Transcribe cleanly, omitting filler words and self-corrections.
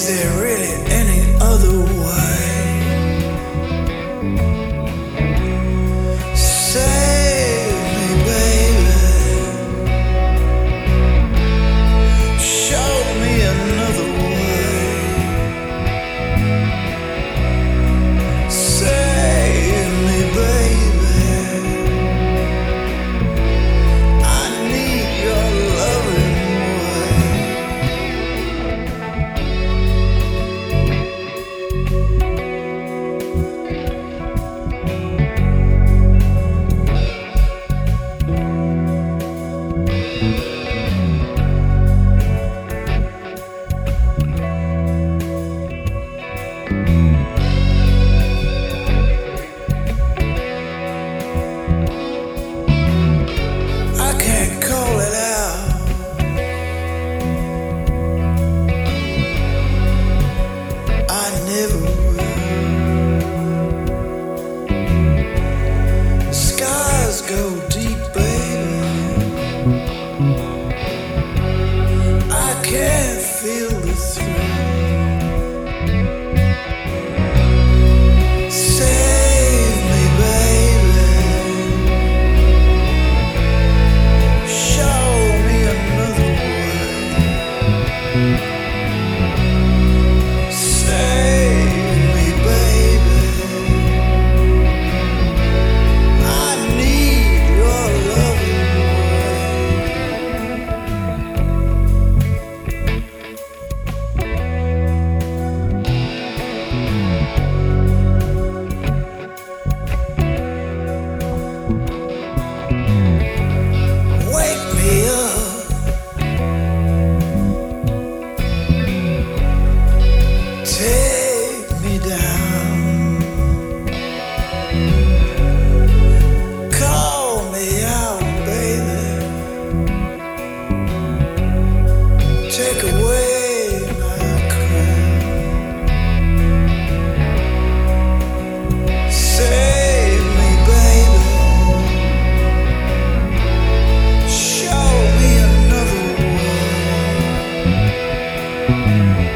there really any other way? Save me, baby. Show me another way. Save me, baby. I need your loving way. I can't call it out. I never will. Skies go deep, baby. I can't feel the thrill. Save me, baby. Show me another way. Save me, baby. I need your loving way. Wake me up. Take me down. Call me out, baby. Take away my crown. Save me, baby. Show me another way.